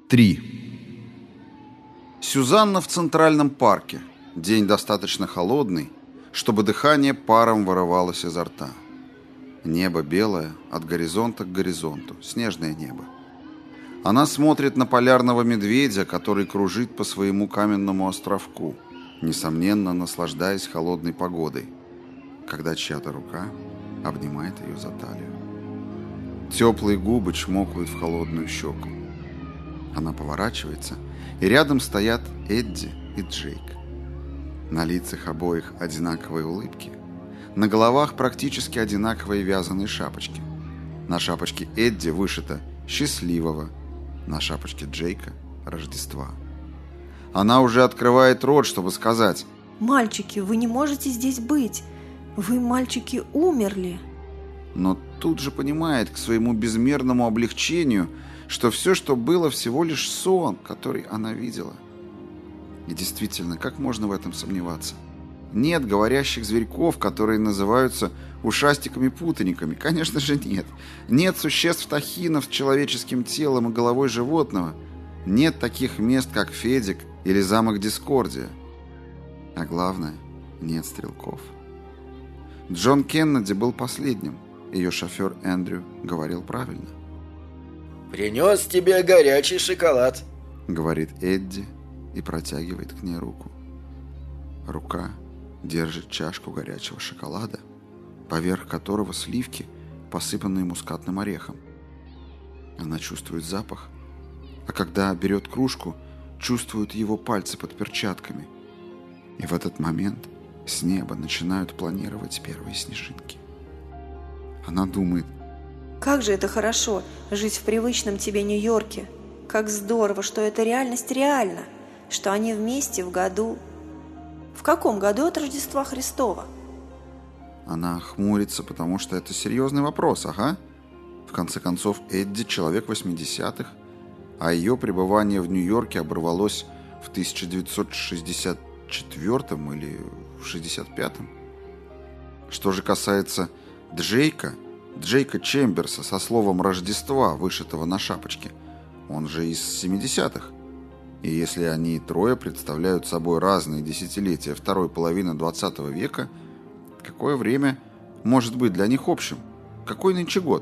3. Сюзанна в Центральном парке. День достаточно холодный, чтобы дыхание паром вырывалось изо рта. Небо белое, от горизонта к горизонту, снежное небо. Она смотрит на полярного медведя, который кружит по своему каменному островку, несомненно, наслаждаясь холодной погодой, когда чья-то рука обнимает ее за талию. Теплые губы чмокают в холодную щеку. Она поворачивается, и рядом стоят Эдди и Джейк. На лицах обоих одинаковые улыбки. На головах практически одинаковые вязаные шапочки. На шапочке Эдди вышито «Счастливого», на шапочке Джейка «Рождества». Она уже открывает рот, чтобы сказать: «Мальчики, вы не можете здесь быть. Вы, мальчики, умерли». Но тут же понимает к своему безмерному облегчению, что все, что было, всего лишь сон, который она видела. И действительно, как можно в этом сомневаться? Нет говорящих зверьков, которые называются ушастиками-путаниками. Конечно же нет. Нет существ-тахинов с человеческим телом и головой животного. Нет таких мест, как Федик или замок Дискордия. А главное, нет стрелков. Джон Кеннеди был последним. Ее шофер Эндрю говорил правильно. «Принес тебе горячий шоколад», — говорит Эдди и протягивает к ней руку. Рука держит чашку горячего шоколада, поверх которого сливки, посыпанные мускатным орехом. Она чувствует запах, а когда берет кружку, чувствует его пальцы под перчатками. И в этот момент с неба начинают планировать первые снежинки. Она думает: как же это хорошо, жить в привычном тебе Нью-Йорке. Как здорово, что эта реальность реальна, что они вместе в году. В каком году от Рождества Христова? Она хмурится, потому что это серьезный вопрос, ага. В конце концов, Эдди человек 80-х, а ее пребывание в Нью-Йорке оборвалось в 1964 или в 65-м. Что же касается Джейка Чемберса со словом «Рождества», вышитого на шапочке, он же из 70-х. И если они трое представляют собой разные десятилетия второй половины 20 века, какое время может быть для них общим? Какой нынче год?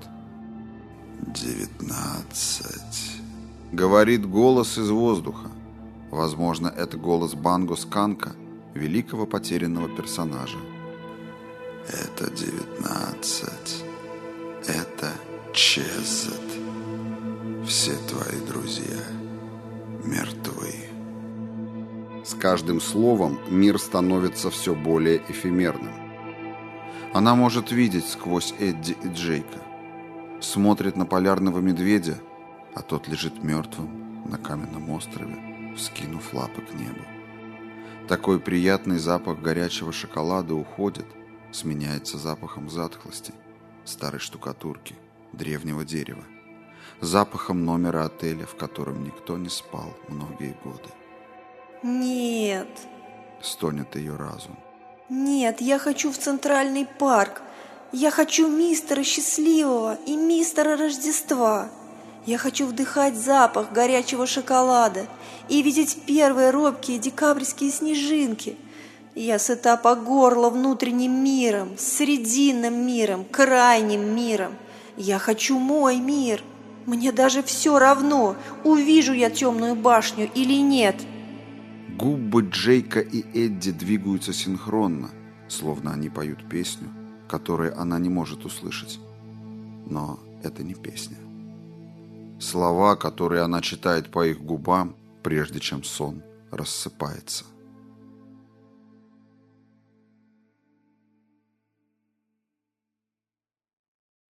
19, говорит голос из воздуха. Возможно, это голос Банго Сканка, великого потерянного персонажа. Это 19. Это Чезет. Все твои друзья мертвы. С каждым словом мир становится все более эфемерным. Она может видеть сквозь Эдди и Джейка. Смотрит на полярного медведя, а тот лежит мертвым на каменном острове, вскинув лапы к небу. Такой приятный запах горячего шоколада уходит, сменяется запахом затхлости, старой штукатурки, древнего дерева, запахом номера отеля, в котором никто не спал многие годы. Нет. Стонет ее разум. Нет, я хочу в Центральный парк. Я хочу мистера Счастливого и мистера Рождества. Я хочу вдыхать запах горячего шоколада и видеть первые робкие декабрьские снежинки. Я сыта по горло внутренним миром, срединным миром, крайним миром. Я хочу мой мир. Мне даже все равно, увижу я темную башню или нет. Губы Джейка и Эдди двигаются синхронно, словно они поют песню, которую она не может услышать. Но это не песня. Слова, которые она читает по их губам, прежде чем сон рассыпается.